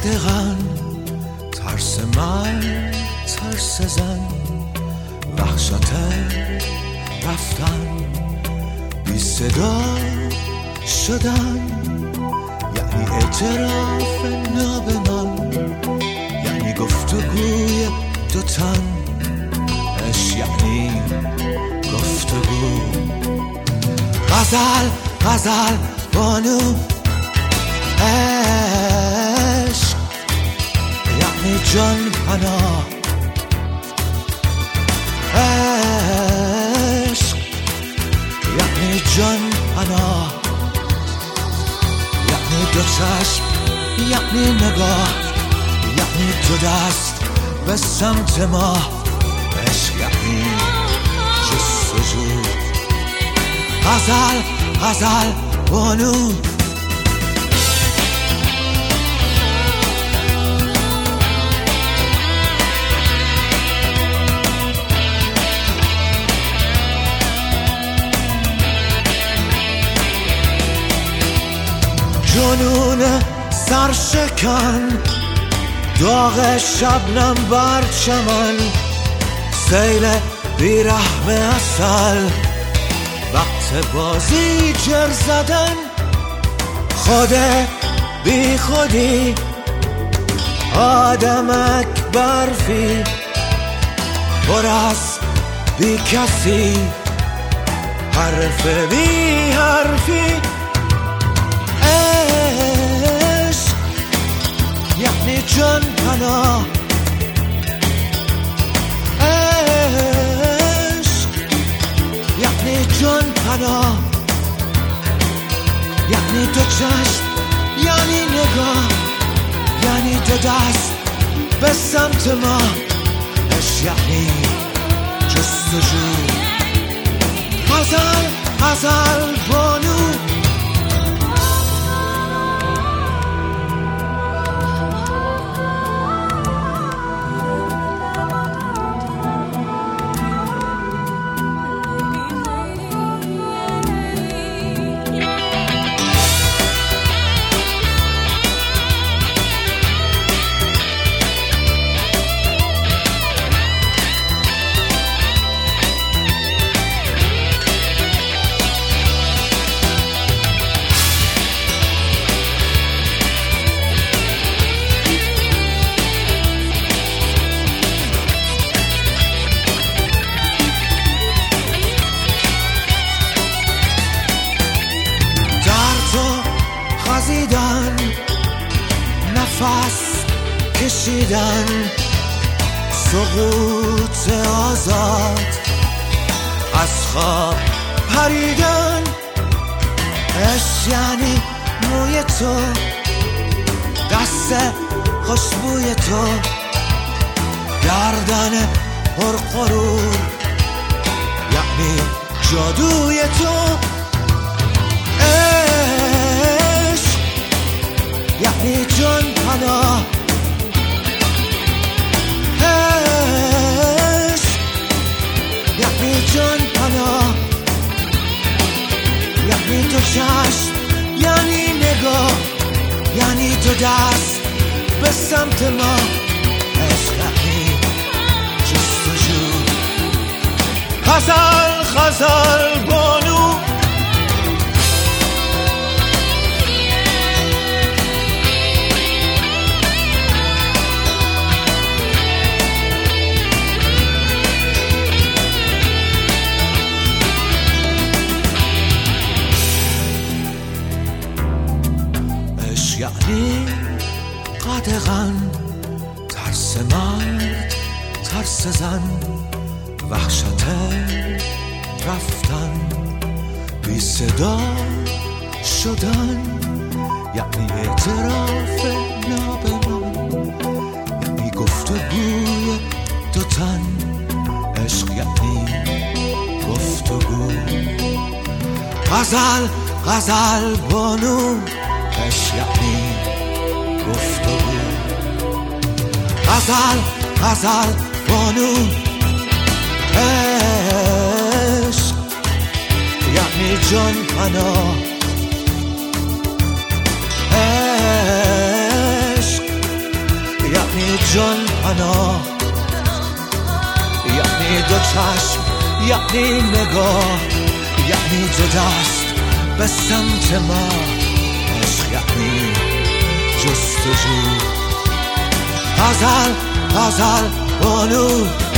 قدغن، ترس من، ترس زن، وحشت رفتن، بی صدا شدن، یعنی اعتراف ناب من، یعنی گفتگوی دو تن، عشق یعنی گفتگو. غزل غزل بانو، عشق یعنی جان پناه، عشق یعنی جان پناه، یعنی دو چشم، یعنی نگاه، یعنی دو دست به سمت ما، عشق یعنی جستجو. غزل غزل بانو، جنون سرشکن، داغ شبنم بر چمن، سیل بیرحم عسل، وقت بازی جر زدن، خود بی خودی، آدمک برفی، پر از بی کسی، حرف بی حرفی. عشق یعنی جان پناه، عشق یعنی جان پناه، یعنی دو چشم، یعنی نگاه، یعنی دو دست به سمت ما، عشق یعنی جستجو. غزل غزل بانو، خزیدن، نفس کشیدن، سقوط آزاد، از خواب پریدن، عشق یعنی موی تو، دست خوشبوی تو، گردن پرغرور، یعنی جادوی تو. یعنی جان پناه، عشق یعنی جان پناه، یعنی دو چشم، یعنی نگاه، یعنی دو دست به سمت ما، عشق یعنی جستجو. غزل غزل بانو، یعنی قدغن، ترس مرد، ترس زن، وحشت رفتن، بی صدا شدن، یعنی اعتراف ناب من، یعنی گفتگوی دو تن، عشق یعنی گفتگو. غزل غزل بانو، عشق یعنی گفتگو. غزل غزل بانو، عشق یعنی جان پناه، عشق جان پناه، یعنی دو چشم، یعنی نگاه، یعنی دو دست به سمت ما. عشق یعنی جستجو. غزل غزل بانو